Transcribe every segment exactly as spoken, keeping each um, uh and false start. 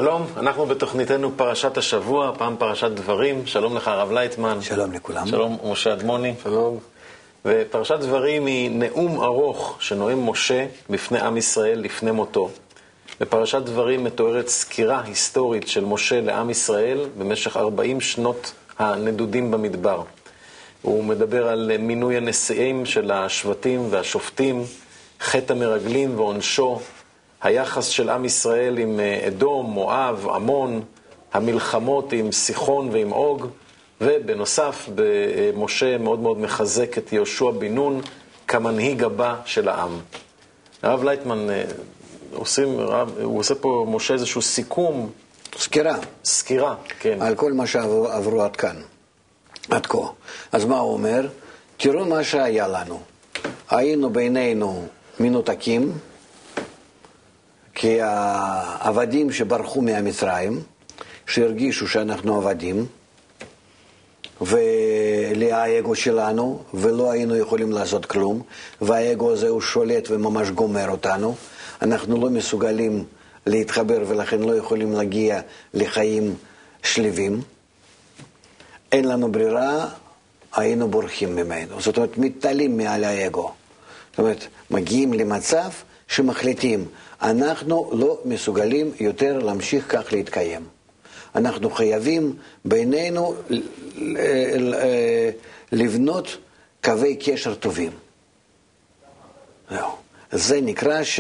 שלום, אנחנו בתוכניתנו פרשת השבוע, פעם פרשת דברים. שלום לך הרב לייטמן. שלום לכולם. שלום משה אדמוני. שלום. ופרשת דברים היא נאום ארוך שנואם משה בפני עם ישראל לפני מותו. בפרשת דברים מתוארת סקירה היסטורית של משה לעם ישראל במשך ארבעים שנות הנדודים במדבר. הוא מדבר על מינוי הנשיאים של השבטים והשופטים, חטא המרגלים ועונשו, היחס של עם ישראל עם אדום, מואב, עמון, המלחמות עם סיחון ועם אוג, ובנוסף משה מאוד מאוד מחזק את יהושע בן נון כמנהיג הבא של העם. הרב לייטמן, עושים, הוא עושה פה משה איזשהו סיכום. סקירה. סקירה, כן. על כל מה שעברו עד כאן, עד כה. אז מה הוא אומר? תראו מה שהיה לנו. היינו בינינו מנותקים, כי העבדים שברחו מהמצרים, שהרגישו שאנחנו עבדים, ולאגו שלנו, ולא היינו יכולים לעשות כלום, והאגו הזה הוא שולט וממש גומר אותנו, אנחנו לא מסוגלים להתחבר ולכן לא יכולים להגיע לחיים שלווים, אין לנו ברירה, היינו בורחים ממנו, זאת אומרת מתעלים מעל האגו, זאת אומרת מגיעים למצב שמחליטים, אנחנו לא מסוגלים יותר להמשיך כך להתקיים. אנחנו חייבים בינינו לבנות קווי קשר טובים. זה נקרא ש...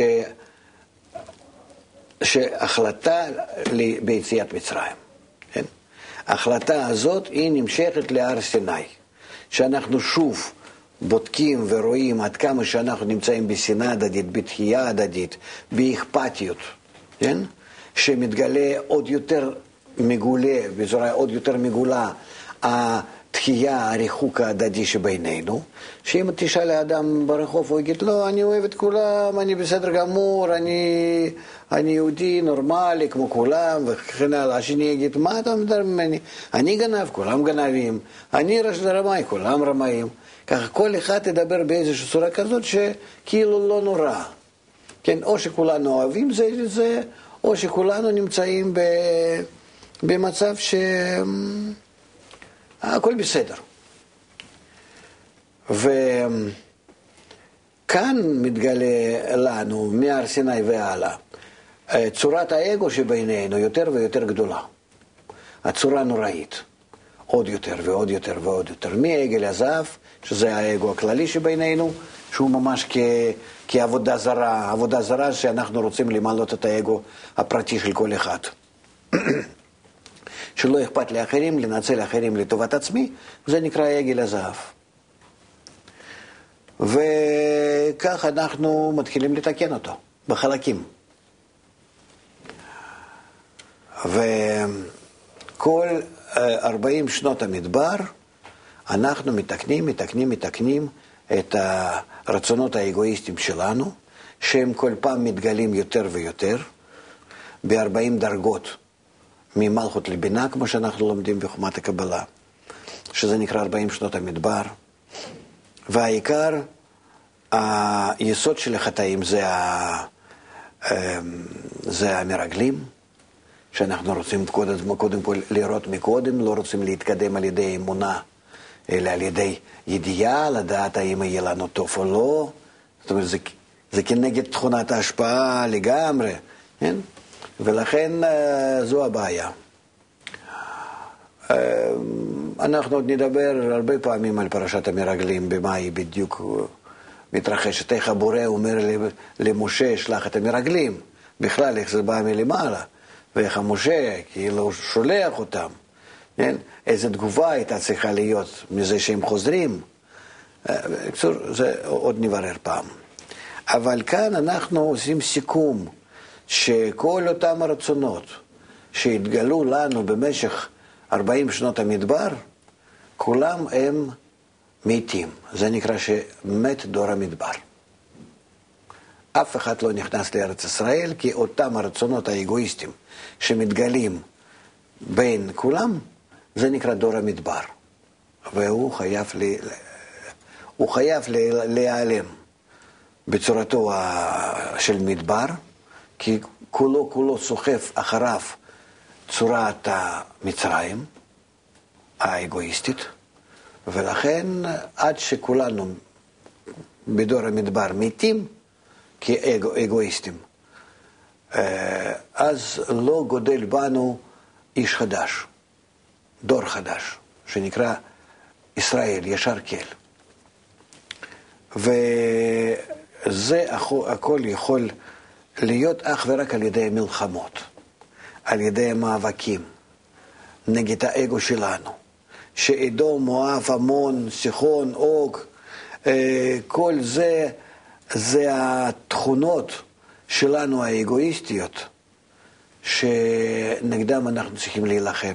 שהחלטה ביציאת מצרים. כן? ההחלטה הזאת היא נמשכת להר סיני. שאנחנו שוב בודקים ורואים עד כמה שאנחנו נמצאים בשנאה הדדית, בתחייה הדדית, באכפתיות, כן? שמתגלה עוד יותר מגולה, בצורה עוד יותר מגולה, התחייה, הריחוק ההדדי שבינינו, שאם תשאל לאדם ברחוב, הוא יגיד, לא, אני אוהב את כולם, אני בסדר גמור, אני, אני יהודי נורמלי כמו כולם, וכן הלאה. השני יגיד, מה אתה מדבר ממני? אני גנב, כולם גנבים, אני רמאי, כולם רמאים. ככה כל אחד תדבר באיזושהי צורה כזאת שכאילו לא נורא. כן, או שכולנו אוהבים זה זה, או שכולנו נמצאים ב, במצב שהכל בסדר. וכאן מתגלה לנו מהר סיני והלאה צורת האגו שבינינו יותר ויותר גדולה. הצורה נוראית. עוד יותר ועוד יותר ועוד יותר. מעגל הזהב, שזה האגו הכללי שבינינו, שהוא ממש כ... כעבודה זרה, עבודה זרה שאנחנו רוצים למלות את האגו הפרטי של כל אחד. שלא אכפת לאחרים, לנצל אחרים לטובת עצמי, זה נקרא עגל הזהב. וכך אנחנו מתחילים לתקן אותו, בחלקים. וכל ארבעים שנות המדבר, אנחנו מתקנים, מתקנים, מתקנים את הרצונות האגואיסטיים שלנו, שהם כל פעם מתגלים יותר ויותר, ב-ארבעים דרגות ממלכות לבינה, כמו שאנחנו לומדים בחומת הקבלה, שזה נקרא ארבעים שנות המדבר. והעיקר, היסוד של החטאים זה, ה... זה המרגלים, שאנחנו רוצים קודם, קודם כל לראות מקודם, לא רוצים להתקדם על ידי אמונה, אלא על ידי ידיעה, לדעת האם יהיה לנו טוב או לא. זאת אומרת, זה, זה כנגד תכונת ההשפעה לגמרי, כן? ולכן זו הבעיה. אנחנו עוד נדבר הרבה פעמים על פרשת המרגלים, במה היא בדיוק מתרחשת. איך הבורא אומר למשה, שלח את המרגלים, בכלל איך זה בא מלמעלה. ואיך המשה, כאילו שולח אותם, כן? איזו תגובה הייתה צריכה להיות מזה שהם חוזרים. בקצור, זה עוד נברר פעם. אבל כאן אנחנו עושים סיכום, שכל אותם הרצונות שהתגלו לנו במשך ארבעים שנות המדבר, כולם הם מתים. זה נקרא שמת דור המדבר. אף אחד לא נכנס לארץ ישראל, כי אותם הרצונות האגואיסטיים שמתגלים בין כולם, זה נקרא דור המדבר. והוא חייב, ל... הוא חייב להיעלם בצורתו של מדבר, כי כולו כולו סוחף אחריו צורת המצרים, האגואיסטית, ולכן עד שכולנו בדור המדבר מתים כאגואיסטים, אז לא גודל בנו איש חדש, דור חדש, שנקרא ישראל, ישר כל. וזה הכל יכול להיות אך ורק על ידי מלחמות, על ידי מאבקים נגד האגו שלנו, שאדום, מואב, עמון, סיחון, אוג, כל זה, זה התכונות שלנו האגואיסטיות, שנגדם אנחנו צריכים להילחם.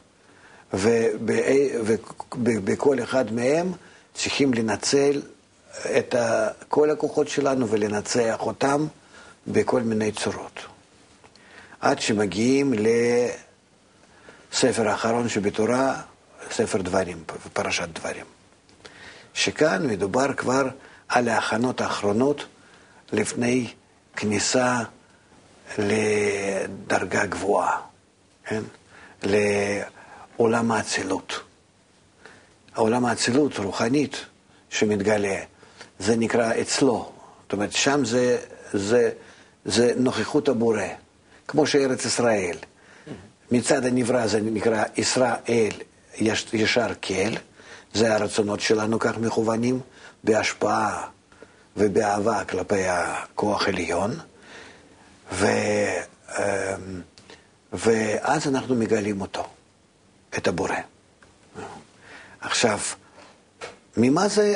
ובכל אחד מהם צריכים לנצל את כל הכוחות שלנו ולנצח אותם בכל מיני צורות. עד שמגיעים לספר האחרון שבתורה, ספר דברים, פרשת דברים. שכאן מדובר כבר על ההכנות האחרונות לפני כניסה לדרגה גבוהה, כן? לעולם האצילות. העולם האצילות רוחנית שמתגלה, זה נקרא אצלו. זאת אומרת, שם זה, זה, זה נוכחות הבורא, כמו שארץ ישראל. מצד הנברא זה נקרא ישראל ישר כל, זה הרצונות שלנו כך מכוונים, בהשפעה ובאהבה כלפי הכוח עליון, ו, ואז אנחנו מגלים אותו, את הבורא. עכשיו, ממה זה,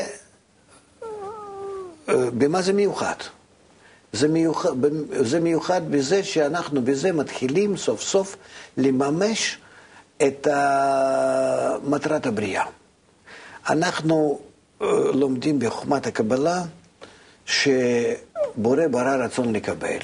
במה זה מיוחד? זה מיוחד, זה מיוחד בזה שאנחנו בזה מתחילים סוף סוף לממש את מטרת הבריאה. אנחנו לומדים בחוכמת הקבלה שבורא ברא רצון לקבל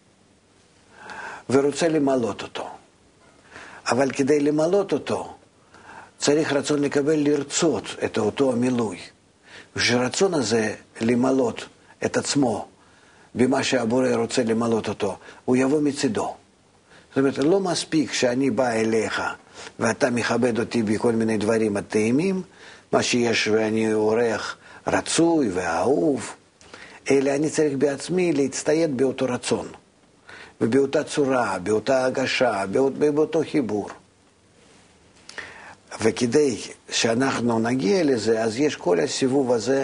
ורוצה למלות אותו. אבל כדי למלות אותו צריך רצון לקבל, לרצות את אותו המילוי. ושרצון הזה למלות את עצמו במה שהבורא רוצה למלות אותו, הוא יבוא מצידו. זאת אומרת, לא מספיק שאני בא אליך ואתה מכבד אותי בכל מיני דברים הטעימים, מה שיש ואני אורח רצוי ואהוב, אלא אני צריך בעצמי להצטייד באותו רצון, ובאותה צורה, באותה הגשה, באותו חיבור. וכדי שאנחנו נגיע לזה, אז יש כל הסיבוב הזה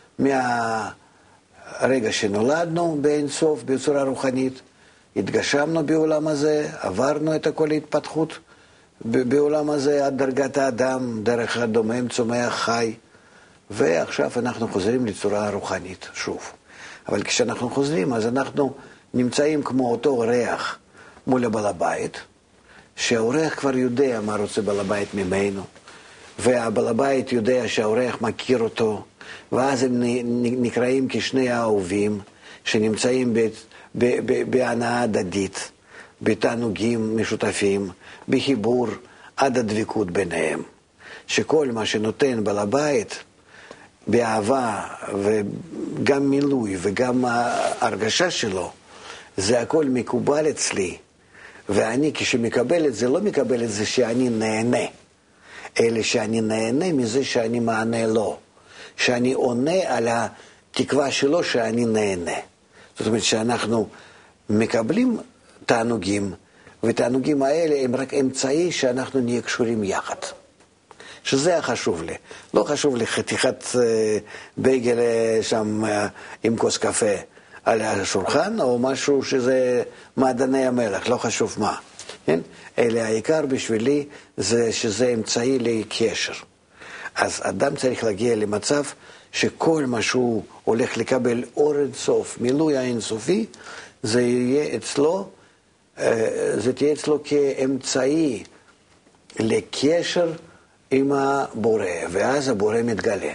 מהרגע שנולדנו באין סוף, בצורה רוחנית, התגשמנו בעולם הזה, עברנו את כל ההתפתחות בעולם הזה עד דרגת האדם, דרך הדומם, צומח, חי, ועכשיו אנחנו חוזרים לצורה רוחנית שוב. אבל כשאנחנו חוזרים, אז אנחנו נמצאים כמו אותו אורח מול הבעל הבית, שהאורח כבר יודע מה רוצה בעל הבית ממנו, והבעל הבית יודע שהאורח מכיר אותו, ואז הם נקראים כשני האהובים שנמצאים בהנאה הדדית, בתענוגים משותפים, בחיבור עד הדבקות ביניהם. שכל מה שנותן בעל הבית באהבה וגם מילוי וגם ההרגשה שלו, זה הכל מקובל אצלי. ואני כשמקבל את זה, לא מקבל את זה שאני נהנה, אלא שאני נהנה מזה שאני מענה לו, שאני עונה על התקווה שלו שאני נהנה. זאת אומרת שאנחנו מקבלים תענוגים, ותענוגים האלה הם רק אמצעי שאנחנו נהיה קשורים יחד. שזה החשוב לי. לא חשוב לי חתיכת בייגל שם עם כוס קפה על השולחן, או משהו שזה מעדני המלח, לא חשוב מה. כן? אלא העיקר בשבילי זה שזה אמצעי לקשר. אז אדם צריך להגיע למצב שכל מה שהוא הולך לקבל אור אינסוף, מילוי האינסופי, זה יהיה אצלו, זה תהיה אצלו כאמצעי לקשר עם הבורא, ואז הבורא מתגלה.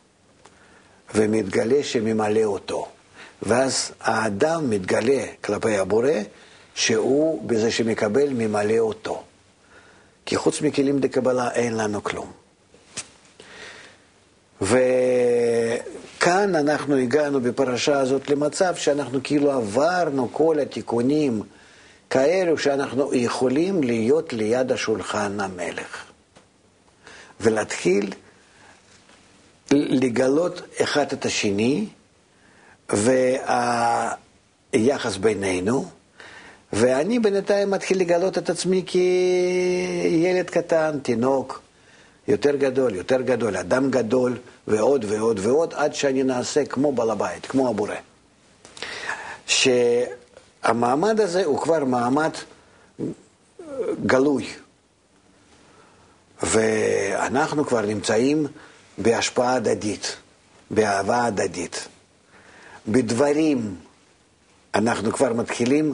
ומתגלה שממלא אותו. ואז האדם מתגלה כלפי הבורא, שהוא בזה שמקבל ממלא אותו. כי חוץ מכלים דקבלה אין לנו כלום. וכאן אנחנו הגענו בפרשה הזאת למצב שאנחנו כאילו עברנו כל התיקונים כאלו שאנחנו יכולים להיות ליד השולחן המלך. ולהתחיל לגלות אחד את השני, והיחס בינינו, ואני בינתיים מתחיל לגלות את עצמי כילד קטן, תינוק, יותר גדול, יותר גדול, אדם גדול, ועוד ועוד ועוד, עד שאני נעשה כמו בעל הבית, כמו הבורא. שהמעמד הזה הוא כבר מעמד גלוי. ואנחנו כבר נמצאים בהשפעה הדדית, באהבה הדדית. בדברים אנחנו כבר מתחילים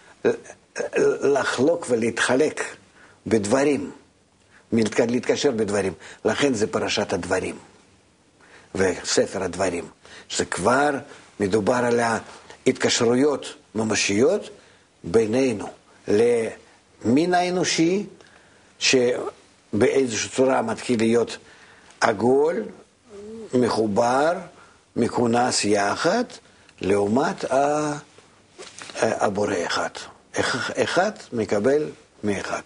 לחלוק ולהתחלק בדברים, להתקשר בדברים. לכן זה פרשת הדברים וספר הדברים. זה כבר מדובר על ההתקשרויות ממשיות בינינו למין האנושי, שבאיזושהי צורה מתחיל להיות עגול, מחובר, מכונס יחד, לעומת הבורא אחד. אחד מקבל מאחד.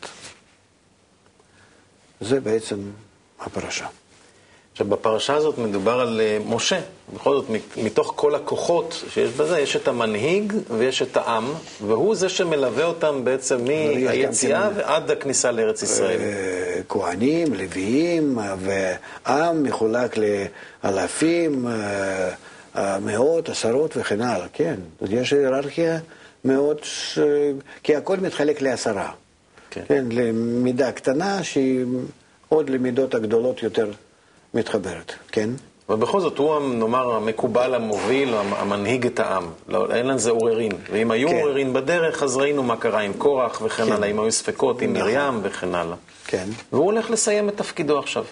זה בעצם הפרשה. עכשיו, בפרשה הזאת מדובר על משה. בכל זאת, מתוך כל הכוחות שיש בזה, יש את המנהיג ויש את העם, והוא זה שמלווה אותם בעצם מהיציאה ועד הכניסה לארץ ישראל. כהנים, לוויים, ועם מחולק לאלפים, מאות, עשרות וכן הלאה, כן. יש היררכיה מאוד, כי הכל מתחלק לעשרה. כן. כן, למידה קטנה שהיא עוד למידות הגדולות יותר מתחברת, כן? ובכל זאת הוא, נאמר, המקובל, המוביל, המנהיג את העם. לא, אין לזה עוררין. ואם היו כן. עוררין בדרך, אז ראינו מה קרה עם קורח וכן כן. הלאה, אם היו ספקות, עם מרים וכן הלאה. כן. והוא הולך לסיים את תפקידו עכשיו.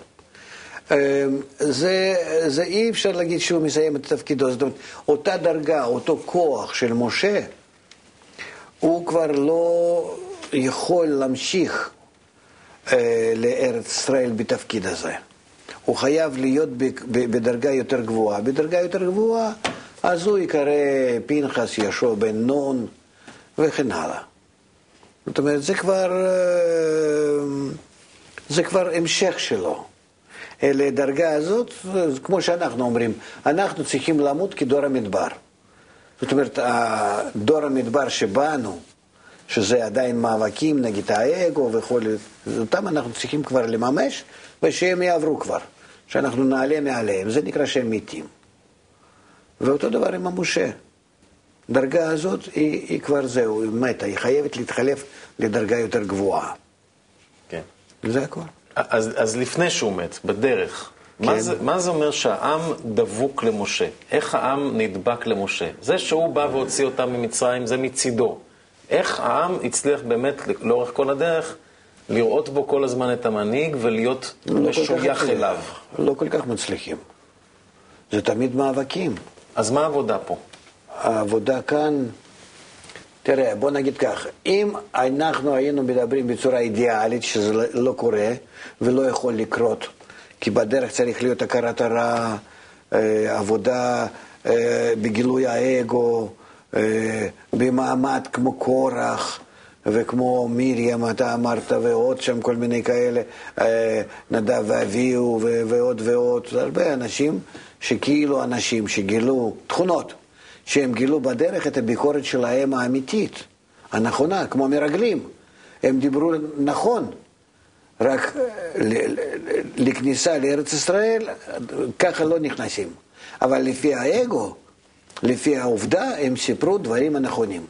זה, זה אי אפשר להגיד שהוא מסיים את תפקידו. זאת אומרת, אותה דרגה, אותו כוח של משה, הוא כבר לא יכול להמשיך אה, לארץ ישראל בתפקיד הזה. הוא חייב להיות בדרגה יותר גבוהה. בדרגה יותר גבוהה, אז הוא יקרא פנחס יהושע בן נון וכן הלאה. זאת אומרת, זה כבר, זה כבר המשך שלו. לדרגה הזאת, כמו שאנחנו אומרים, אנחנו צריכים למות כדור המדבר. זאת אומרת, דור המדבר שבאנו, שזה עדיין מאבקים נגד האגו וכל, אותם אנחנו צריכים כבר לממש, ושהם יעברו כבר, שאנחנו נעלה מעליהם, זה נקרא שהם מתים. ואותו דבר עם המשה. דרגה הזאת היא, היא כבר זהו, היא מתה, היא חייבת להתחלף לדרגה יותר גבוהה. כן. זה הכל. אז, אז לפני שהוא מת, בדרך, כן. מה, זה, מה זה אומר שהעם דבוק למשה? איך העם נדבק למשה? זה שהוא בא והוציא אותם ממצרים, זה מצידו. איך העם הצליח באמת לאורך כל הדרך לראות בו כל הזמן את המנהיג ולהיות לא משוייך אליו? לא כל כך מצליחים. זה תמיד מאבקים. אז מה העבודה פה? העבודה כאן, תראה, בוא נגיד כך, אם אנחנו היינו מדברים בצורה אידיאלית, שזה לא קורה ולא יכול לקרות, כי בדרך צריך להיות הכרת הרע, עבודה בגילוי האגו, במעמד כמו קורח וכמו מרים, אתה אמרת, ועוד שם כל מיני כאלה, נדב ואביהו ועוד ועוד, הרבה אנשים שכאילו אנשים שגילו תכונות, שהם גילו בדרך את הביקורת שלהם האמיתית, הנכונה, כמו מרגלים. הם דיברו נכון, רק לכניסה לארץ ישראל, ככה לא נכנסים. אבל לפי האגו, לפי העובדה, הם סיפרו דברים הנכונים.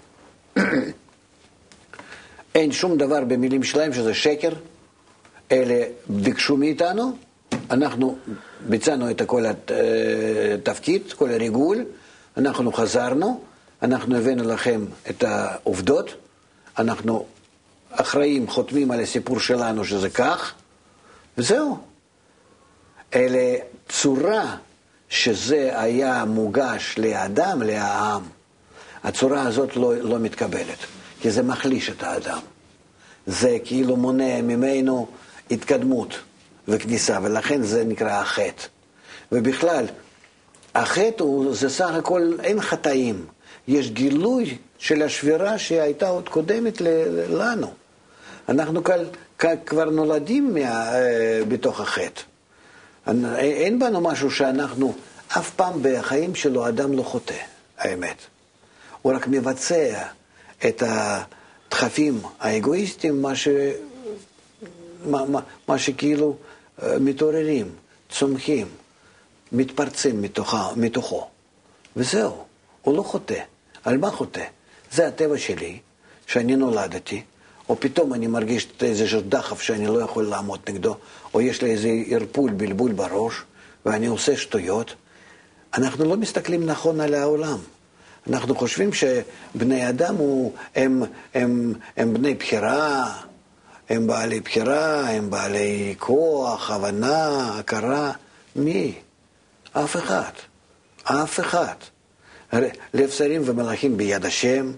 אין שום דבר במילים שלהם שזה שקר, אלה ביקשו מאיתנו, אנחנו ביצענו את כל התפקיד, כל הריגול, אנחנו חזרנו, אנחנו הבאנו לכם את העובדות, אנחנו אחראים, חותמים על הסיפור שלנו שזה כך, וזהו. אלה צורה שזה היה מוגש לאדם, לעם. הצורה הזאת לא, לא מתקבלת, כי זה מחליש את האדם. זה כאילו מונע ממנו התקדמות וכניסה, ולכן זה נקרא החטא. ובכלל, החטא הוא, זה סך הכל, אין חטאים. יש גילוי של השבירה שהייתה עוד קודמת לנו. אנחנו כבר נולדים בתוך החטא. אין בנו משהו שאנחנו, אף פעם בחיים שלו אדם לא חוטא, האמת. הוא רק מבצע את הדחפים האגואיסטיים, מה, ש... מה, מה, מה שכאילו מתעוררים, צומחים, מתפרצים מתוכה, מתוכו. וזהו, הוא לא חוטא. על מה חוטא? זה הטבע שלי, שאני נולדתי, או פתאום אני מרגיש איזשהו דחף שאני לא יכול לעמוד נגדו, או יש לי איזה ערפול, בלבול בראש, ואני עושה שטויות. אנחנו לא מסתכלים נכון על העולם. אנחנו חושבים שבני אדם הוא, הם, הם, הם בני בחירה, הם בעלי בחירה, הם בעלי כוח, הבנה, הכרה. מי? אף אחד. אף אחד. לב שרים ומלאכים ביד השם,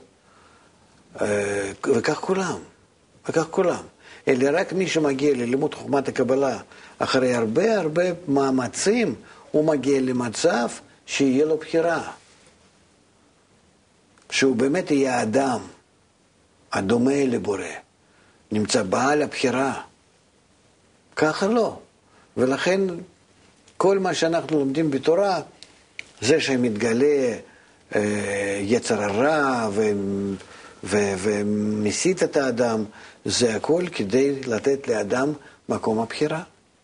וכך כולם. וכך כולם. אלא רק מי שמגיע ללימוד חוכמת הקבלה, אחרי הרבה הרבה מאמצים, הוא מגיע למצב שיהיה לו בחירה. שהוא באמת יהיה אדם, הדומה לבורא, נמצא בעל הבחירה. ככה לא. ולכן כל מה שאנחנו לומדים בתורה, זה שמתגלה אה, יצר הרע ו, ו, ומסית את האדם, זה הכל כדי לתת לאדם מקום הבחירה.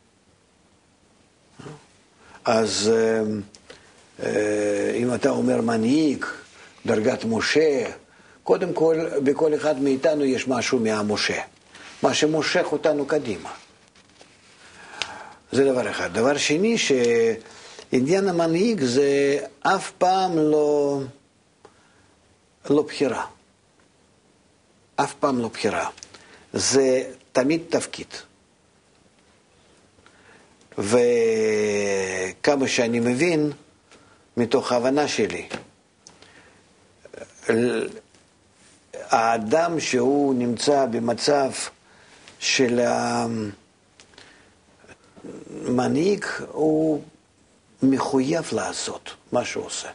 אז אה, אה, אם אתה אומר מנהיג, דרגת משה, קודם כל, בכל אחד מאיתנו יש משהו מהמשה. מה שמושך אותנו קדימה. זה דבר אחד. דבר שני, שעניין המנהיג זה אף פעם לא, לא בחירה. אף פעם לא בחירה. זה תמיד תפקיד. וכמה שאני מבין, מתוך ההבנה שלי, האדם שהוא נמצא במצב של המנהיג, הוא מחויב לעשות מה שהוא עושה.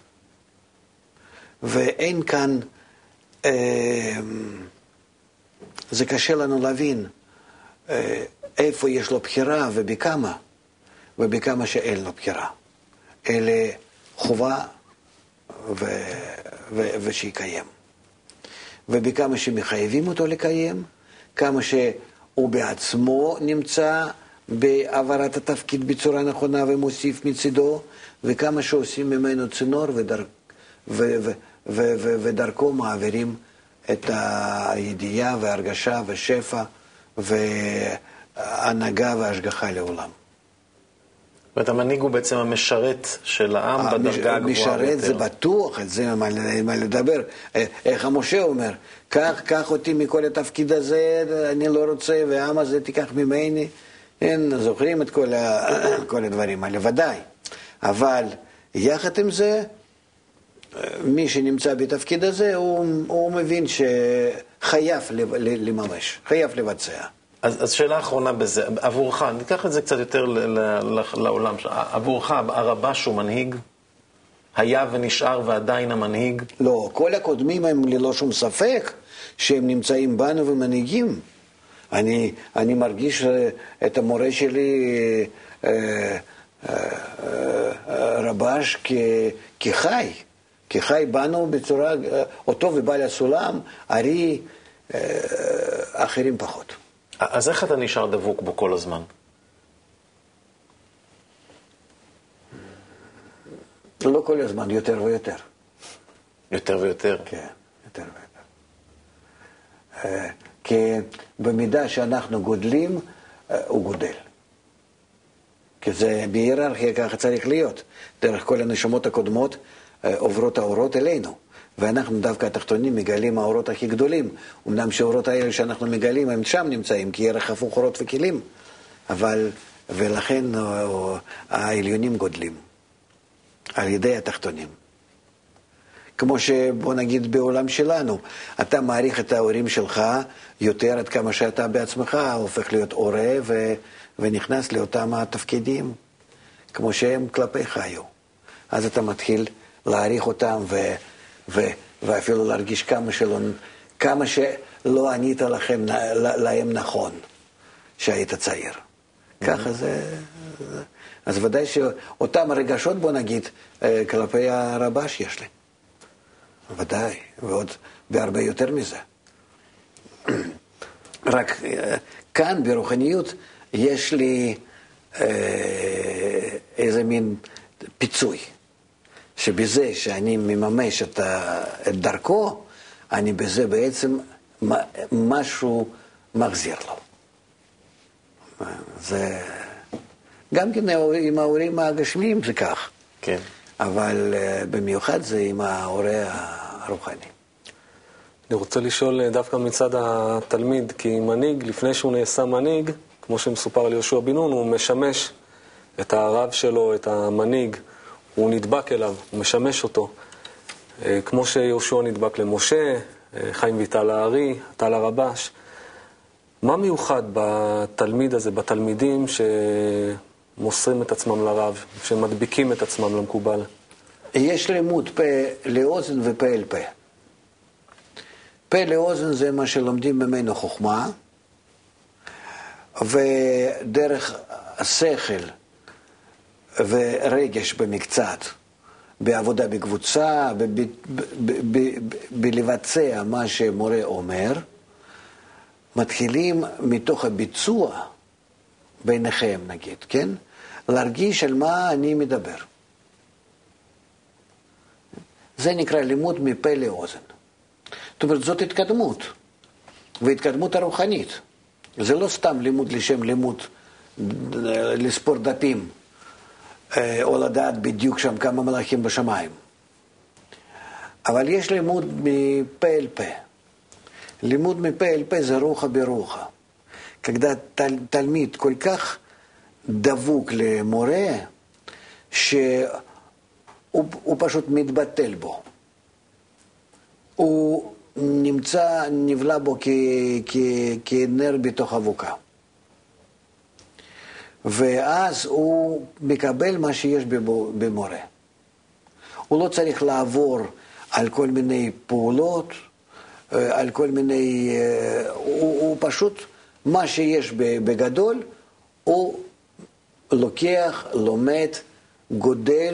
ואין כאן, אה, זה קשה לנו להבין אה, איפה יש לו בחירה ובכמה, ובכמה שאין לו בחירה. אלה חובה ו... ו... ושיקיים. ובכמה שמחייבים אותו לקיים, כמה שהוא בעצמו נמצא בעברת התפקיד בצורה נכונה ומוסיף מצידו, וכמה שעושים ממנו צינור ודר... ו... ו... ו... ו... ודרכו מעבירים את הידיעה וההרגשה ושפע והנהגה והשגחה לעולם. ואת המנהיג הוא בעצם המשרת של העם בדרגה הגבוהה ביותר. המשרת זה בטוח, על זה מה, מה לדבר. איך המשה אומר, קח, קח אותי מכל התפקיד הזה, אני לא רוצה, והעם הזה תיקח ממני. אין, זוכרים את כל, ה, כל הדברים האלה, ודאי. אבל יחד עם זה, מי שנמצא בתפקיד הזה, הוא, הוא מבין שחייב לממש, חייב לבצע. אז, אז שאלה אחרונה בזה, עבורך, ניקח את זה קצת יותר ל, ל, לעולם, עבורך הרב"ש הוא מנהיג? היה ונשאר ועדיין המנהיג? לא, כל הקודמים הם ללא שום ספק שהם נמצאים בנו ומנהיגים. אני, אני מרגיש את המורה שלי אה, אה, רב"ש כ, כחי, כחי בנו בצורה, אותו ובעל הסולם, ארי, אה, אחרים פחות. אז איך אתה נשאר דבוק בו כל הזמן? לא כל הזמן, יותר ויותר. יותר ויותר? כן, יותר ויותר. כי במידה שאנחנו גודלים, הוא גודל. כי זה בהיררכיה ככה צריך להיות. דרך כל הנשמות הקודמות עוברות האורות אלינו. ואנחנו דווקא התחתונים מגלים האורות הכי גדולים. אמנם שהאורות האלה שאנחנו מגלים הם שם נמצאים, כי ירח הפוך אורות וכלים. אבל, ולכן העליונים גודלים. על ידי התחתונים. כמו שבוא נגיד בעולם שלנו, אתה מעריך את ההורים שלך יותר עד כמה שאתה בעצמך הופך להיות הורה ו, ונכנס לאותם התפקידים, כמו שהם כלפיך היו. אז אתה מתחיל להעריך אותם ו... ו- ואפילו להרגיש כמה שלא, כמה שלא ענית לכם, להם נכון, שהיית צעיר. ככה זה... אז ודאי שאותם הרגשות, בוא נגיד, כלפי הרבש יש לי. ודאי, ועוד בהרבה יותר מזה. רק כאן ברוחניות יש לי איזה מין פיצוי, שבזה שאני מממש את דרכו, אני בזה בעצם משהו מחזיר לו. זה גם כן עם ההורים הגשמיים זה כך. כן. אבל במיוחד זה עם ההורה הרוחני. אני רוצה לשאול דווקא מצד התלמיד, כי מנהיג, לפני שהוא נעשה מנהיג, כמו שמסופר על יהושע בן נון, הוא משמש את הרב שלו, את המנהיג, הוא נדבק אליו, הוא משמש אותו. כמו שיהושע נדבק למשה, חיים ויטל הארי, טל הרבש. מה מיוחד בתלמיד הזה, בתלמידים שמוסרים את עצמם לרב, שמדביקים את עצמם למקובל? יש לימוד פה לאוזן ופה אל פה. פה לאוזן זה מה שלומדים ממנו חוכמה, ודרך השכל ורגש במקצת, בעבודה בקבוצה, בלבצע מה שמורה אומר, מתחילים מתוך הביצוע ביניכם, נגיד, כן? להרגיש על מה אני מדבר. זה נקרא לימוד מפה לאוזן. זאת אומרת, זאת התקדמות, והתקדמות הרוחנית. זה לא סתם לימוד לשם לימוד, לספור דפים, או לדעת בדיוק שם כמה מלאכים בשמיים. אבל יש לימוד מפה אל פה. לימוד מפה אל פה זה רוחה ברוחה. когда תל, תלמיד כל כך דבוק למורה, שהוא הוא פשוט מתבטל בו. הוא נמצא, נבלע בו כ, כ, כנר בתוך אבוקה. ואז הוא מקבל מה שיש במורה. הוא לא צריך לעבור על כל מיני פעולות, על כל מיני... הוא, הוא פשוט, מה שיש בגדול, הוא לוקח, לומד, גודל,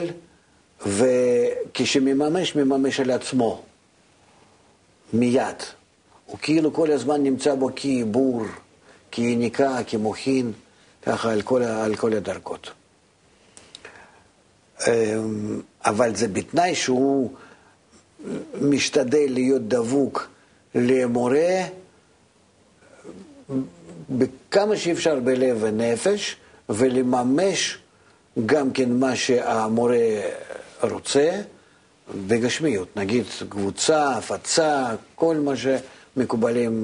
וכשמממש, מממש על עצמו. מיד. הוא כאילו כל הזמן נמצא בו כעיבור, כיניקה, כמוכין, ככה על כל, על כל הדרגות. אבל זה בתנאי שהוא משתדל להיות דבוק למורה בכמה שאפשר בלב ונפש, ולממש גם כן מה שהמורה רוצה בגשמיות, נגיד קבוצה, הפצה, כל מה שמקובלים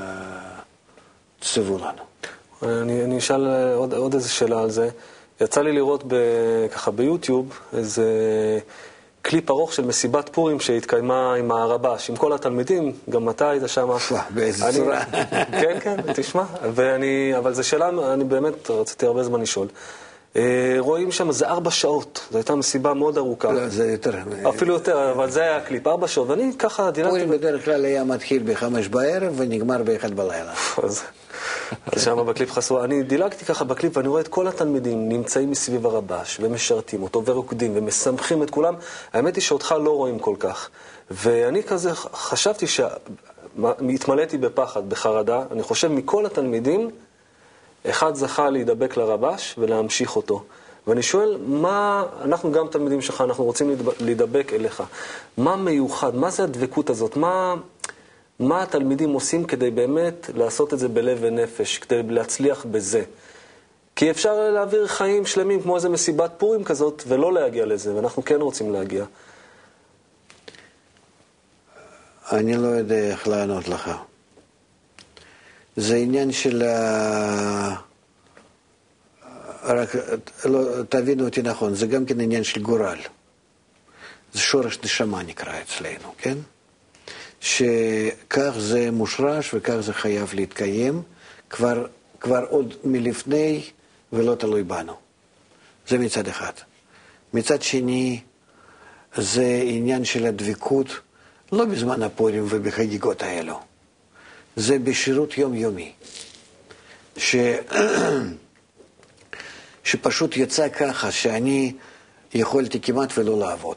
צבו לנו. אני, אני אשאל עוד, עוד איזה שאלה על זה. יצא לי לראות ב, ככה ביוטיוב איזה קליפ ארוך של מסיבת פורים שהתקיימה עם הרבש, עם כל התלמידים, גם אתה היית שם. באיזה אני, צורה. כן, כן, תשמע. ואני, אבל זו שאלה, אני באמת רציתי הרבה זמן לשאול. רואים שם, זה ארבע שעות, זו הייתה מסיבה מאוד ארוכה. לא, זה יותר. אפילו יותר, אבל זה היה קליפ, ארבע שעות, ואני ככה דילגתי. פורים בדרך כלל היה מתחיל בחמש בערב ונגמר באחד בלילה. אז, אז שם בקליפ חסו, אני דילגתי ככה בקליפ ואני רואה את כל התלמידים נמצאים מסביב הרבש ומשרתים אותו ורוקדים ומסמכים את כולם. האמת היא שאותך לא רואים כל כך. ואני כזה חשבתי שהתמלאתי בפחד, בחרדה. אני חושב מכל התלמידים, אחד זכה להידבק לרבש ולהמשיך אותו. ואני שואל, מה, אנחנו גם תלמידים שלך, אנחנו רוצים להידבק אליך. מה מיוחד? מה זה הדבקות הזאת? מה, מה התלמידים עושים כדי באמת לעשות את זה בלב ונפש, כדי להצליח בזה? כי אפשר להעביר חיים שלמים כמו איזה מסיבת פורים כזאת ולא להגיע לזה, ואנחנו כן רוצים להגיע. אני לא יודע איך לענות לך. זה עניין של... רק לא, תבינו אותי נכון, זה גם כן עניין של גורל. זה שורש נשמה נקרא אצלנו, כן? שכך זה מושרש וכך זה חייב להתקיים, כבר, כבר עוד מלפני ולא תלוי בנו. זה מצד אחד. מצד שני, זה עניין של הדבקות לא בזמן הפורים ובחגיגות האלו. זה בשירות יומיומי. ש... שפשוט יצא ככה שאני יכולתי כמעט ולא לעבוד.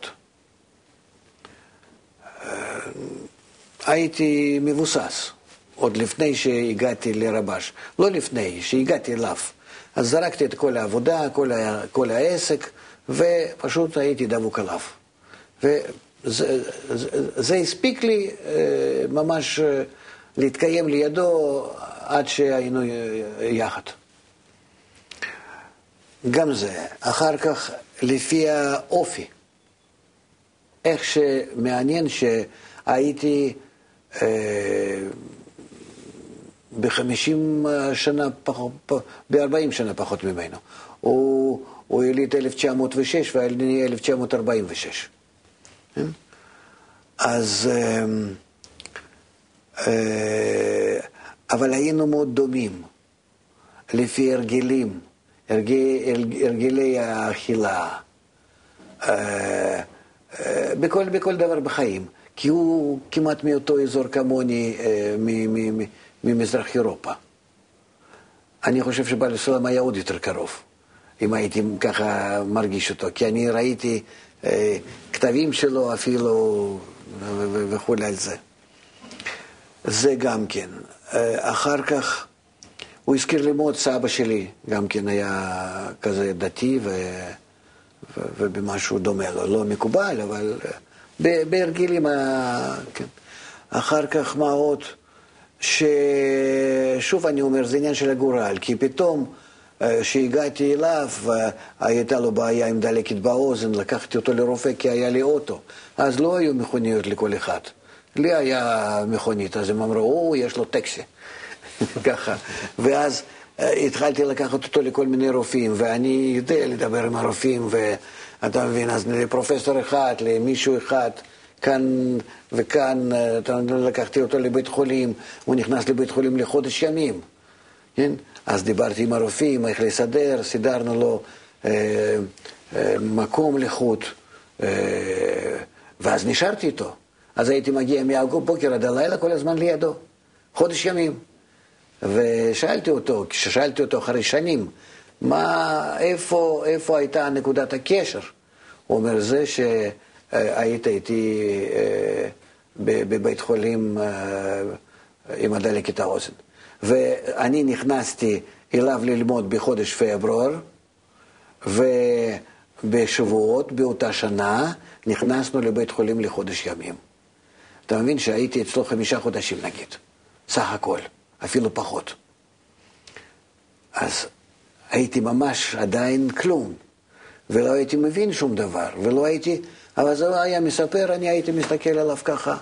הייתי מבוסס, עוד לפני שהגעתי לרבש. לא לפני, שהגעתי אליו. אז זרקתי את כל העבודה, כל, ה... כל העסק, ופשוט הייתי דבוק עליו. וזה זה, זה הספיק לי ממש להתקיים לידו עד שהיינו יחד. גם זה. אחר כך, לפי האופי, איך שמעניין שהייתי אה, בחמישים שנה, בארבעים שנה פחות ממנו. הוא, הוא יליד אלף תשע מאות ושש ואני אלף תשע מאות ארבעים ושש. אז, אה, אה, אבל היינו מאוד דומים, לפי הרגלים. הרגלי האכילה, בכל, בכל דבר בחיים, כי הוא כמעט מאותו אזור כמוני ממזרח אירופה. אני חושב שבעל סולם היה עוד יותר קרוב, אם הייתי ככה מרגיש אותו, כי אני ראיתי כתבים שלו אפילו וכו' על זה. זה גם כן. אחר כך, הוא הזכיר לי מאוד, סבא שלי גם כן היה כזה דתי ו... ו... ובמשהו דומה לו, לא מקובל, אבל בהרגילים, ה... כן. אחר כך מה עוד, ששוב אני אומר, זה עניין של הגורל, כי פתאום שהגעתי אליו, הייתה לו בעיה עם דלקת באוזן, לקחתי אותו לרופא כי היה לי אוטו, אז לא היו מכוניות לכל אחד, לי היה מכונית, אז הם אמרו, או, יש לו טקסי. ככה, ואז התחלתי לקחת אותו לכל מיני רופאים, ואני יודע לדבר עם הרופאים, ואתה מבין, אז לפרופסור אחד, למישהו אחד, כאן וכאן, לקחתי אותו לבית חולים, הוא נכנס לבית חולים לחודש ימים, כן? אז דיברתי עם הרופאים, איך לסדר, סידרנו לו אה, אה, מקום לחוט, אה, ואז נשארתי איתו. אז הייתי מגיע מהבוקר עד הלילה כל הזמן לידו, חודש ימים. ושאלתי אותו, כששאלתי אותו אחרי שנים, מה, איפה, איפה הייתה נקודת הקשר? הוא אומר, זה שהיית איתי בבית חולים עם הדלקת האוזן. ואני נכנסתי אליו ללמוד בחודש פברואר, ובשבועות, באותה שנה, נכנסנו לבית חולים לחודש ימים. אתה מבין שהייתי אצלו חמישה חודשים נגיד, סך הכל. אפילו פחות. אז הייתי ממש עדיין כלום, ולא הייתי מבין שום דבר, ולא הייתי, אבל זה היה מספר, אני הייתי מסתכל עליו ככה.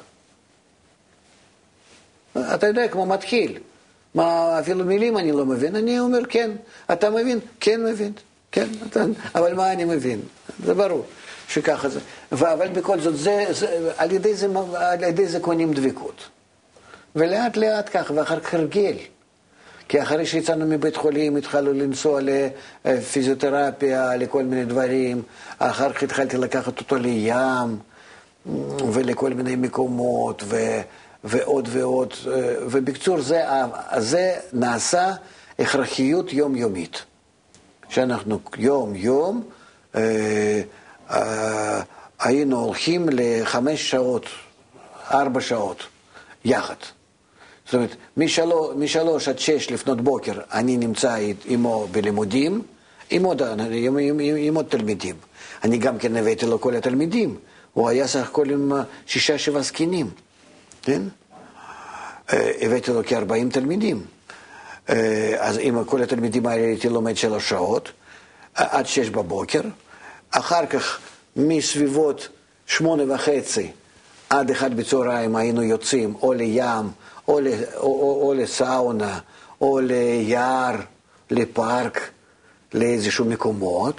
אתה יודע, כמו מתחיל, מה, אפילו מילים אני לא מבין, אני אומר, כן, אתה מבין? כן מבין, כן, אתה, אבל מה אני מבין? זה ברור שככה זה, אבל בכל זאת, זה, זה, על ידי זה, על ידי זה קונים דבקות. ולאט לאט כך, ואחר כך הרגל. כי אחרי שיצאנו מבית חולים, התחלנו לנסוע לפיזיותרפיה, לכל מיני דברים, אחר כך התחלתי לקחת אותו לים, ולכל מיני מקומות, ו, ועוד ועוד, ובקצור זה, זה נעשה הכרחיות יומיומית. שאנחנו יום יום אה, אה, היינו הולכים לחמש שעות, ארבע שעות, יחד. זאת אומרת, משלוש, משלוש עד שש לפנות בוקר אני נמצא עמו בלימודים, עם עוד, עם, עם, עם עוד תלמידים. אני גם כן הבאתי לו כל התלמידים. הוא היה סך הכל עם שישה שבעה זקנים. כן? הבאתי לו כארבעים תלמידים. אז עם כל התלמידים האלה הייתי לומד שלוש שעות, עד שש בבוקר. אחר כך, מסביבות שמונה וחצי עד אחד בצהריים היינו יוצאים או לים, או, או, או, או לסאונה, או ליער, לפארק, לאיזשהו מקומות,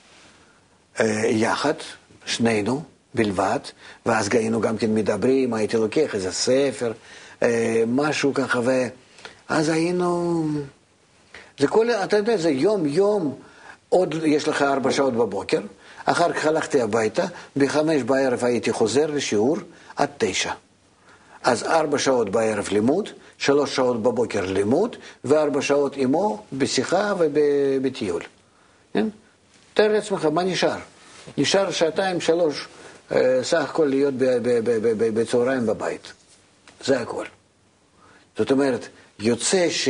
יחד, שנינו בלבד, ואז היינו גם כן מדברים, הייתי לוקח איזה ספר, משהו ככה, ואז היינו, זה כל, אתה יודע, זה יום יום, עוד יש לך ארבע שעות בבוקר, אחר כך הלכתי הביתה, בחמש בערב הייתי חוזר לשיעור עד תשע. אז ארבע שעות בערב לימוד, שלוש שעות בבוקר לימוד, וארבע שעות עמו בשיחה ובטיול. כן? תאר לעצמך, מה נשאר? נשאר שעתיים, שלוש, סך הכל להיות בצהריים בבית. זה הכל. זאת אומרת, יוצא ש...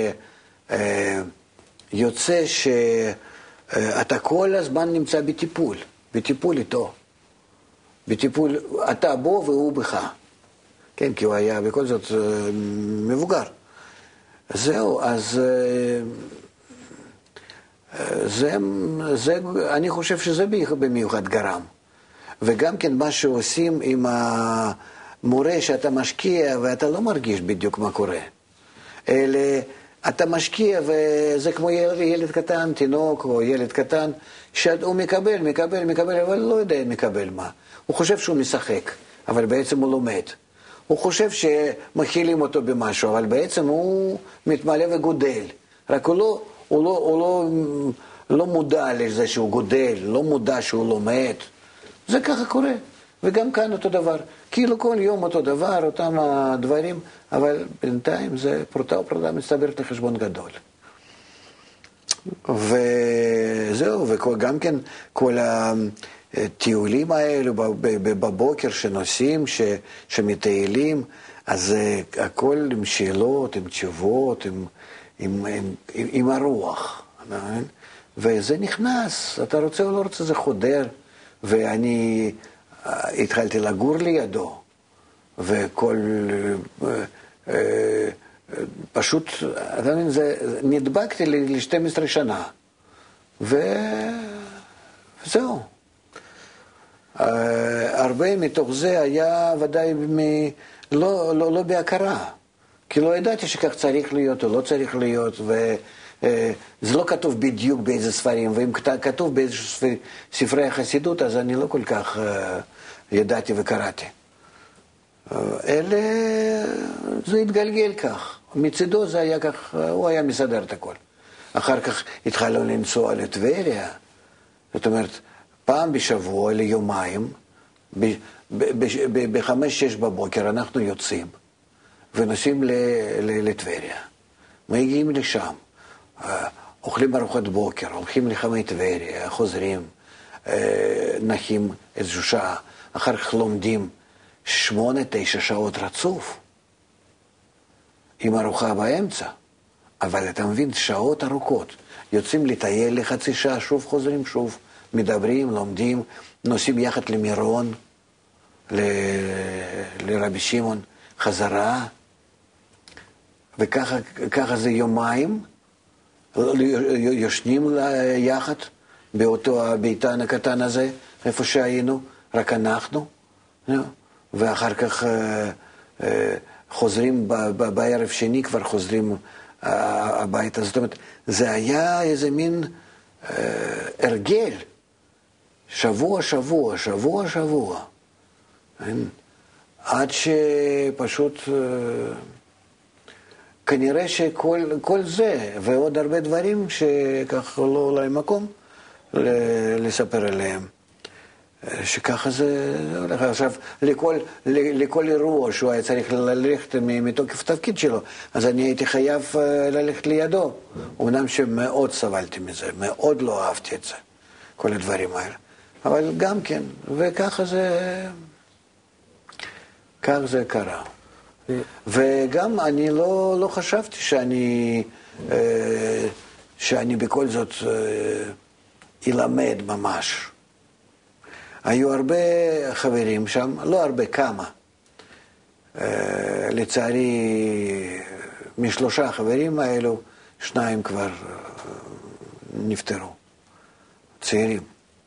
יוצא שאתה כל הזמן נמצא בטיפול, בטיפול איתו. בטיפול, אתה בו והוא בך. כן, כי הוא היה בכל זאת מבוגר. זהו, אז זה, זה, אני חושב שזה במיוחד גרם. וגם כן מה שעושים עם המורה שאתה משקיע ואתה לא מרגיש בדיוק מה קורה. אלא אתה משקיע וזה כמו ילד, ילד קטן, תינוק או ילד קטן, שהוא מקבל, מקבל, מקבל, אבל לא יודע אם מקבל מה. הוא חושב שהוא משחק, אבל בעצם הוא לומד. הוא חושב שמכילים אותו במשהו, אבל בעצם הוא מתמלא וגודל. רק הוא לא, הוא לא, הוא לא, לא מודע לזה שהוא גודל, לא מודע שהוא לומד. זה ככה קורה. וגם כאן אותו דבר. כאילו כל יום אותו דבר, אותם הדברים, אבל בינתיים זה פרוטה ופרוטה מצטברת לחשבון גדול. וזהו, וגם כן כל הטיולים האלו בבוקר שנוסעים, שמטיילים, אז הכל עם שאלות, עם תשובות, עם, עם, עם, עם, עם הרוח. וזה נכנס, אתה רוצה או לא רוצה, זה חודר. ואני התחלתי לגור לידו, וכל, פשוט, אתה מבין, זה, נדבקתי ל-שתים עשרה שנה, וזהו. הרבה מתוך זה היה ודאי מ... לא, לא, לא בהכרה, כי לא ידעתי שכך צריך להיות או לא צריך להיות, ו... זה לא כתוב בדיוק באיזה ספרים, ואם כתוב באיזה ספרי החסידות, אז אני לא כל כך ידעתי וקראתי. אלה, זה התגלגל כך. מצידו זה היה כך, הוא היה מסדר את הכל. אחר כך התחלנו לנסוע לטבריה, זאת אומרת, פעם בשבוע, ליומיים, בחמש-שש בבוקר אנחנו יוצאים, ונוסעים לטבריה. מגיעים לשם. אוכלים ארוחת בוקר, הולכים לחמי טבריה, חוזרים, נחים איזושהי שעה, אחר כך לומדים שמונה, תשע שעות רצוף, עם ארוחה באמצע. אבל אתה מבין, שעות ארוכות. יוצאים לטייל לחצי שעה, שוב חוזרים, שוב מדברים, לומדים, נוסעים יחד למירון, ל... לרבי שמעון, חזרה, וככה ככה זה יומיים, יושנים יחד באותו הביתן הקטן הזה, איפה שהיינו, רק אנחנו, ואחר כך חוזרים בערב שני, כבר חוזרים הביתה. זאת אומרת, זה היה איזה מין הרגל, שבוע, שבוע, שבוע, שבוע, עד שפשוט... כנראה שכל כל זה, ועוד הרבה דברים שכך לא להם מקום לספר עליהם. שככה זה הולך. עכשיו, לכל, לכל אירוע שהוא היה צריך ללכת מתוקף תפקיד שלו, אז אני הייתי חייב ללכת לידו. אמנם שמאוד סבלתי מזה, מאוד לא אהבתי את זה, כל הדברים האלה. אבל גם כן, וככה זה, כך זה קרה. וגם אני לא, לא חשבתי שאני, שאני בכל זאת ילמד ממש. היו הרבה חברים שם, לא הרבה, כמה. לצערי, משלושה חברים האלו, שניים כבר נפטרו, צעירים.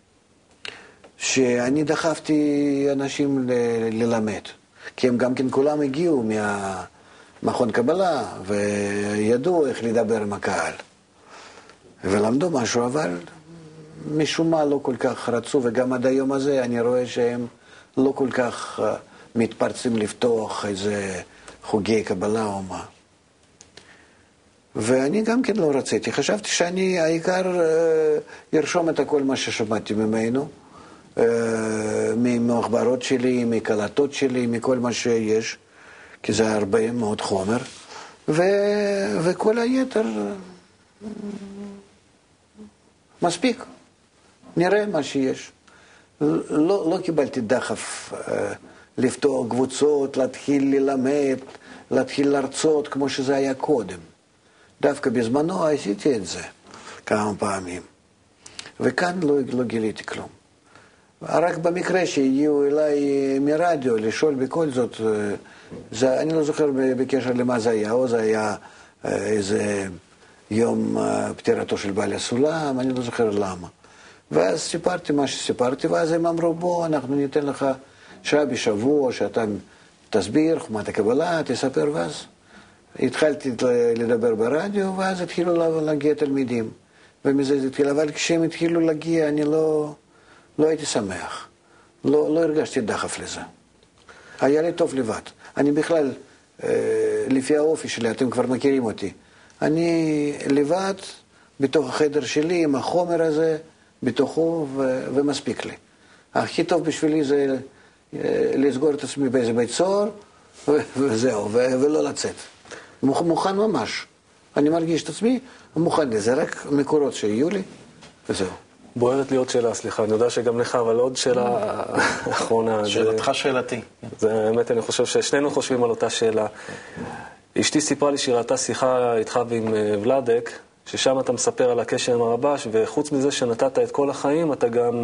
שאני דחפתי אנשים ל- ללמד. כי הם גם כן כולם הגיעו מהמכון קבלה, וידעו איך לדבר עם הקהל. ולמדו משהו, אבל משום מה לא כל כך רצו, וגם עד היום הזה אני רואה שהם לא כל כך מתפרצים לפתוח איזה חוגי קבלה או מה. ואני גם כן לא רציתי. חשבתי שאני העיקר ירשום את כל מה ששמעתי ממנו, ממחברות שלי, מקלטות שלי, מכל מה שיש, כי זה הרבה מאוד חומר, ו... וכל היתר מספיק. נראה מה שיש. לא, לא קיבלתי דחף לפתוח קבוצות, להתחיל ללמד, להתחיל להרצות כמו שזה היה קודם. דווקא בזמנו עשיתי את זה כמה פעמים. וכאן לא, לא גיליתי כלום. רק במקרה שהגיעו אליי מרדיו לשאול בכל זאת, זה, אני לא זוכר בקשר למה זה היה, או זה היה איזה יום פטירתו של בעל הסולם, אני לא זוכר למה. ואז סיפרתי מה שסיפרתי, ואז הם אמרו, בוא, אנחנו ניתן לך שעה בשבוע, שאתה תסביר חומת הקבלה, תספר, ואז התחלתי לדבר ברדיו, ואז התחילו להגיע תלמידים, ומזה זה התחיל, אבל כשהם התחילו להגיע, אני לא, לא הייתי שמח, לא, לא הרגשתי דחף לזה. היה לי טוב לבד. אני בכלל, לפי האופי שלי, אתם כבר מכירים אותי, אני לבד, בתוך החדר שלי, עם החומר הזה, בתוכו, ו- ומספיק לי. הכי טוב בשבילי זה לסגור את עצמי באיזה בית סוהר, ו- וזהו, ו- ולא לצאת. מוכן ממש. אני מרגיש את עצמי, מוכן לזה, רק מקורות שיהיו לי, וזהו. בוערת לי עוד שאלה, סליחה, אני יודע שגם לך, אבל עוד שאלה אחרונה. שאלתך שאלתי. זה האמת, אני חושב ששנינו חושבים על אותה שאלה. אשתי סיפרה לי שהיא ראתה שיחה איתך ועם ולדק, ששם אתה מספר על הקשר עם הרבש, וחוץ מזה שנתת את כל החיים, אתה גם,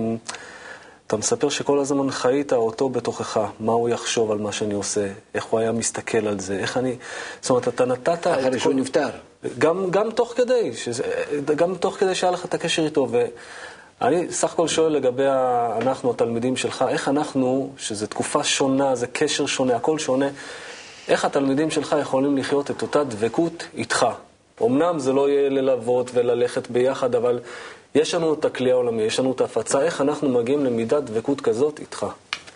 אתה מספר שכל הזמן חיית אותו בתוכך, מה הוא יחשוב על מה שאני עושה, איך הוא היה מסתכל על זה, איך אני, זאת אומרת, אתה נתת... אחרי שהוא נפטר. גם, גם תוך כדי, שזה, גם תוך כדי שהיה לך את הקשר איתו, ואני סך הכל שואל לגבי אנחנו, התלמידים שלך, איך אנחנו, שזו תקופה שונה, זה קשר שונה, הכל שונה, איך התלמידים שלך יכולים לחיות את אותה דבקות איתך? אמנם זה לא יהיה ללוות וללכת ביחד, אבל יש לנו את הכלי העולמי, יש לנו את ההפצה, איך אנחנו מגיעים למידת דבקות כזאת איתך?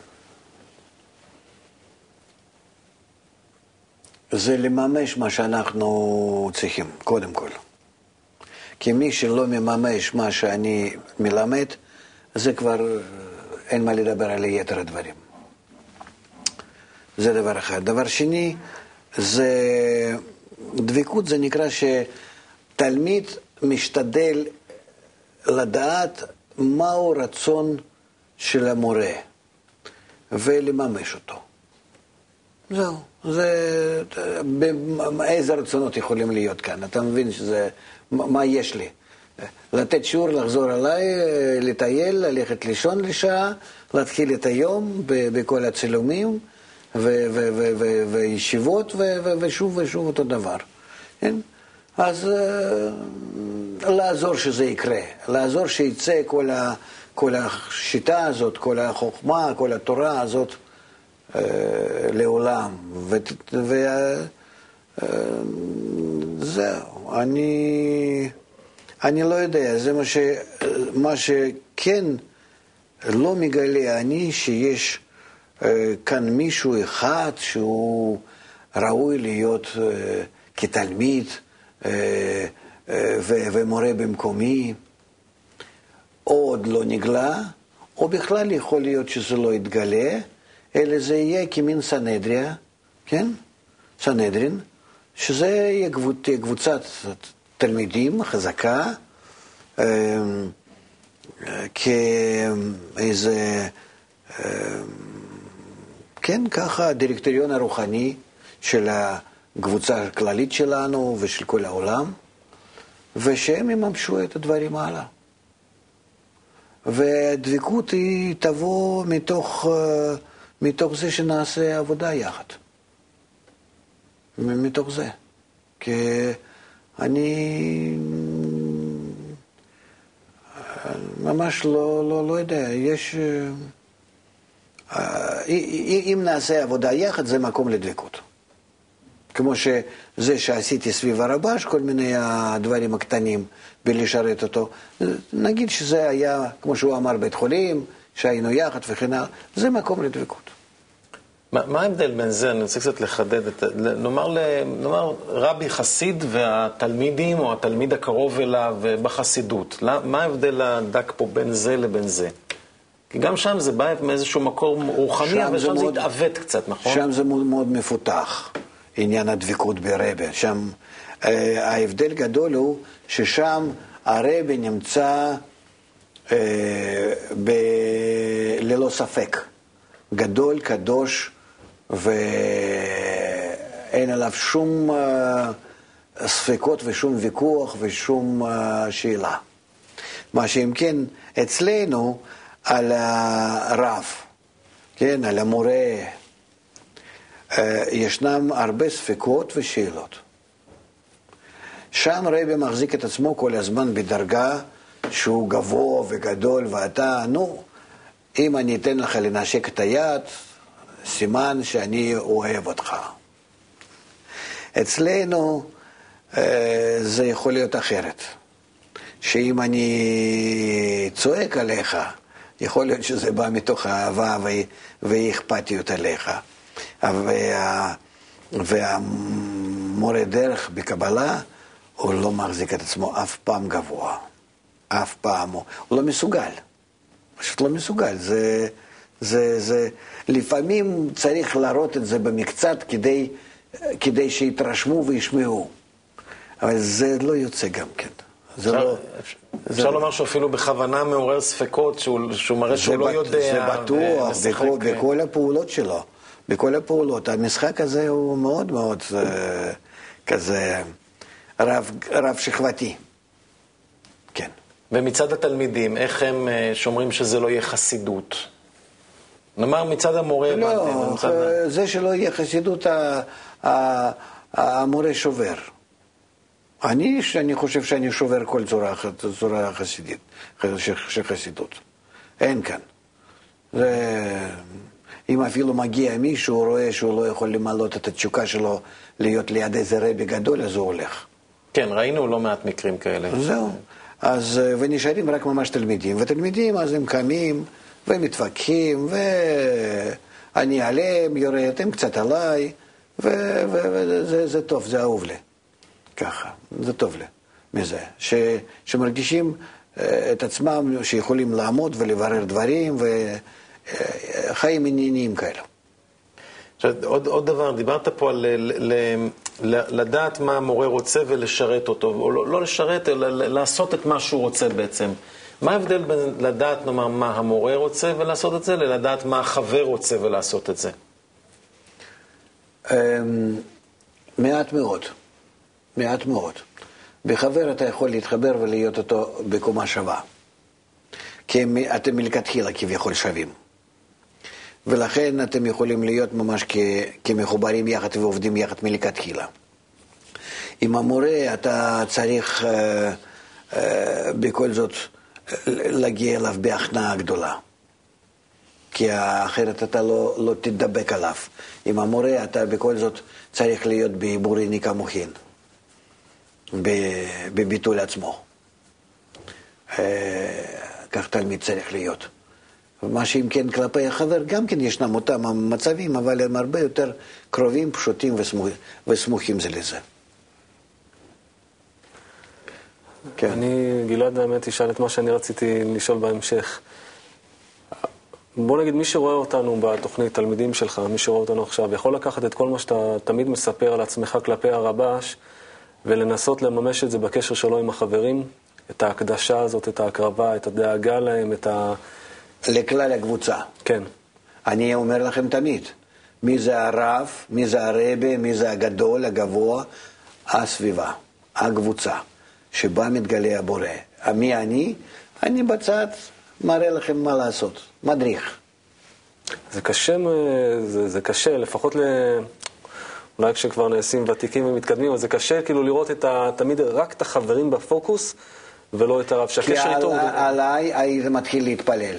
זה לממש מה שאנחנו צריכים, קודם כל. כי מי שלא מממש מה שאני מלמד, זה כבר אין מה לדבר על יתר הדברים. זה דבר אחד. דבר שני, זה... דבקות זה נקרא שתלמיד משתדל לדעת מהו רצון של המורה ולממש אותו. זהו. זה, איזה רצונות יכולים להיות כאן? אתה מבין שזה, מה יש לי? לתת שיעור, לחזור עליי, לטייל, ללכת לישון לשעה, להתחיל את היום בכל הצילומים, וישיבות, ושוב ושוב אותו דבר. אז לעזור שזה יקרה, לעזור שיצא כל השיטה הזאת, כל החוכמה, כל התורה הזאת לעולם. וזהו, אני אני לא יודע, זה מה שכן לא מגלה אני, שיש כאן מישהו אחד שהוא ראוי להיות כתלמיד ומורה במקומי, עוד לא נגלה, או בכלל יכול להיות שזה לא יתגלה, אלא זה יהיה כמין סנהדריה, כן? סנהדרין, שזה יהיה קבוצת תלמידים חזקה, כאיזה, כן, ככה הדירקטוריון הרוחני של הקבוצה הכללית שלנו ושל כל העולם, ושהם יממשו את הדברים הלאה. והדבקות היא תבוא מתוך, מתוך זה שנעשה עבודה יחד. מתוך זה. כי אני ממש לא, לא, לא יודע, יש... אם נעשה עבודה יחד, זה מקום לדבקות. כמו שזה שעשיתי סביב הרבש, כל מיני הדברים הקטנים בלשרת אותו. נגיד שזה היה, כמו שהוא אמר, בית חולים, שהיינו יחד וכן הלאה, זה מקום לדבקות. מה, מה ההבדל בין זה? אני רוצה קצת לחדד את... נאמר, נאמר רבי חסיד והתלמידים, או התלמיד הקרוב אליו בחסידות. מה ההבדל הדק פה בין זה לבין זה? כי גם שם זה בא מאיזשהו מקור רוחני, אבל שם זה התעוות קצת, נכון? שם זה מאוד, מאוד מפותח, עניין הדבקות ברבי. שם אה, ההבדל גדול הוא ששם הרבי נמצא אה, ב... ללא ספק. גדול, קדוש, ואין עליו שום אה, ספקות ושום ויכוח ושום אה, שאלה. מה שאם כן, אצלנו, על הרב, כן, על המורה, ישנם הרבה ספקות ושאלות. שם רבי מחזיק את עצמו כל הזמן בדרגה שהוא גבוה וגדול, ואתה, נו, אם אני אתן לך לנשק את היד, סימן שאני אוהב אותך. אצלנו זה יכול להיות אחרת. שאם אני צועק עליך, יכול להיות שזה בא מתוך האהבה ואכפתיות עליך. וה, והמורה דרך בקבלה, הוא לא מחזיק את עצמו אף פעם גבוה. אף פעם. הוא לא מסוגל. פשוט לא מסוגל. זה, זה, זה, לפעמים צריך להראות את זה במקצת כדי, כדי שיתרשמו וישמעו. אבל זה לא יוצא גם כן. זה אפשר, לא... אפשר זה לומר שאפילו בכוונה מעורר ספקות, שהוא, שהוא מראה שהוא לא יודע. זה בטוח, בכל, בכל הפעולות שלו. בכל הפעולות. המשחק הזה הוא מאוד מאוד זה, כזה רב, רב שכבתי. כן. ומצד התלמידים, איך הם שומרים שזה לא יהיה חסידות? נאמר מצד המורה... לא, מצד... זה שלא יהיה חסידות, המורה שובר. אני, אני חושב שאני שובר כל צורה, צורה חסידית, של חסידות. אין כאן. זה, אם אפילו מגיע מישהו, הוא רואה שהוא לא יכול למלות את התשוקה שלו להיות ליד איזה רבי גדול, אז הוא הולך. כן, ראינו לא מעט מקרים כאלה. זהו. אז, ונשארים רק ממש תלמידים. ותלמידים, אז הם קמים ומתווכחים, ואני עליהם יורד, הם קצת עליי, וזה זה טוב, זה אהוב לי. ככה, זה טוב לי, מזה. ש, שמרגישים את עצמם שיכולים לעמוד ולברר דברים, וחיים ענייניים כאלה. עכשיו, עוד, עוד דבר, דיברת פה על ל, ל, ל, לדעת מה המורה רוצה ולשרת אותו, או לא, לא לשרת, אלא לעשות את מה שהוא רוצה בעצם. מה ההבדל בין לדעת, נאמר, מה המורה רוצה ולעשות את זה, ללדעת מה החבר רוצה ולעשות את זה? מעט מאוד. מעט מאוד. בחבר אתה יכול להתחבר ולהיות אותו בקומה שווה. כי אתם מלכתחילה כביכול שווים. ולכן אתם יכולים להיות ממש כ, כמחוברים יחד ועובדים יחד מלכתחילה. עם המורה אתה צריך אה, אה, בכל זאת להגיע אליו בהכנעה גדולה. כי אחרת אתה לא, לא תדבק עליו. עם המורה אתה בכל זאת צריך להיות בעיבורי ניקה מוחין. בביטול עצמו. כך תלמיד צריך להיות. מה שאם כן כלפי החבר, גם כן ישנם אותם המצבים, אבל הם הרבה יותר קרובים, פשוטים וסמוכים זה לזה. כן. אני, גלעד, האמת, אשאל את מה שאני רציתי לשאול בהמשך. בוא נגיד, מי שרואה אותנו בתוכנית, תלמידים שלך, מי שרואה אותנו עכשיו, יכול לקחת את כל מה שאתה תמיד מספר על עצמך כלפי הרבש, ולנסות לממש את זה בקשר שלו עם החברים, את ההקדשה הזאת, את ההקרבה, את הדאגה להם, את ה... לכלל הקבוצה. כן. אני אומר לכם תמיד, מי זה הרב, מי זה הרבי, מי זה הגדול, הגבוה, הסביבה, הקבוצה, שבה מתגלה הבורא. מי אני? אני בצד מראה לכם מה לעשות, מדריך. זה קשה, זה, זה קשה, לפחות ל... אולי כשכבר נעשים ותיקים ומתקדמים, אז זה קשה כאילו לראות את ה... תמיד רק את החברים בפוקוס, ולא את הרב. כי על, איתו... עליי הייתי מתחיל להתפלל.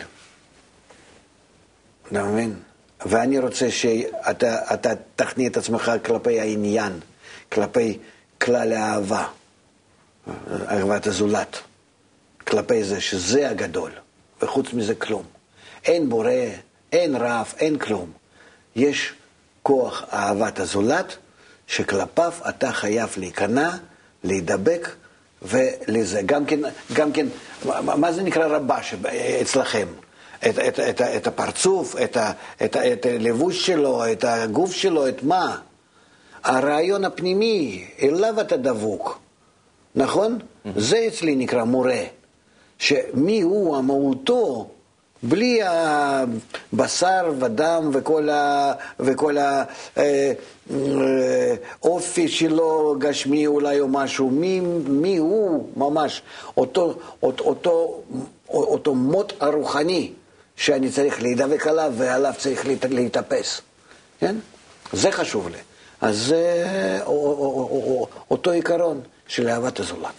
אתה מבין? ואני רוצה שאתה אתה תכניע את עצמך כלפי העניין, כלפי כלל האהבה, אהבת הזולת, כלפי זה שזה הגדול, וחוץ מזה כלום. אין בורא, אין רב, אין כלום. יש כוח אהבת הזולת, שכלפיו אתה חייב להיכנע, להידבק, ולזה. גם כן, גם כן, מה זה נקרא רבש אצלכם? את, את, את, את הפרצוף, את, את, את הלבוש שלו, את הגוף שלו, את מה? הרעיון הפנימי, אליו אתה דבוק. נכון? Mm-hmm. זה אצלי נקרא מורה. שמי הוא המהותו, בלי הבשר ודם וכל ה... וכל ה... אה, אה, אופי שלו גשמי אולי או משהו, מי, מי הוא ממש, אותו, אותו, אותו, אותו מות הרוחני שאני צריך להידבק עליו ועליו צריך להתאפס. כן? זה חשוב לי. אז זה אותו עיקרון של אהבת הזולת.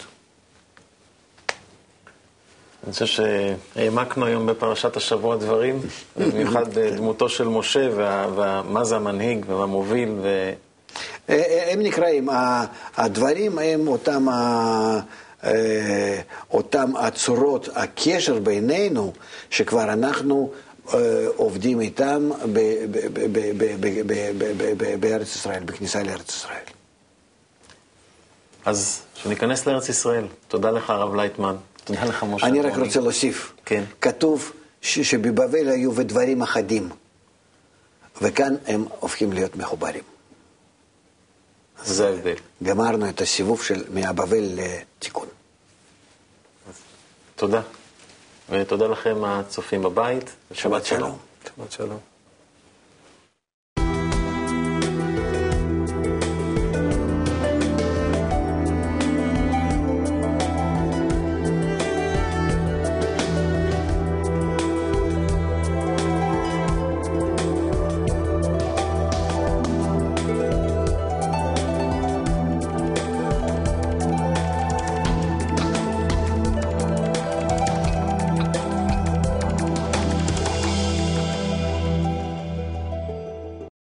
אני חושב שהעמקנו היום בפרשת השבוע דברים, במיוחד דמותו של משה ומה זה המנהיג והמוביל. ו... הם נקראים, הדברים הם אותם, אותם הצורות, הקשר בינינו, שכבר אנחנו עובדים איתם בארץ ישראל, בכניסה לארץ ישראל. אז שניכנס לארץ ישראל. תודה לך הרב לייטמן. תודה לך משה. אני רק רוצה להוסיף. כן. כתוב שבבבל היו ודברים אחדים, וכאן הם הופכים להיות מחוברים. זה ההבדל. גמרנו את הסיבוב של מהבבל לתיקון. תודה. ותודה לכם הצופים בבית. שבת שלום. שבת שלום.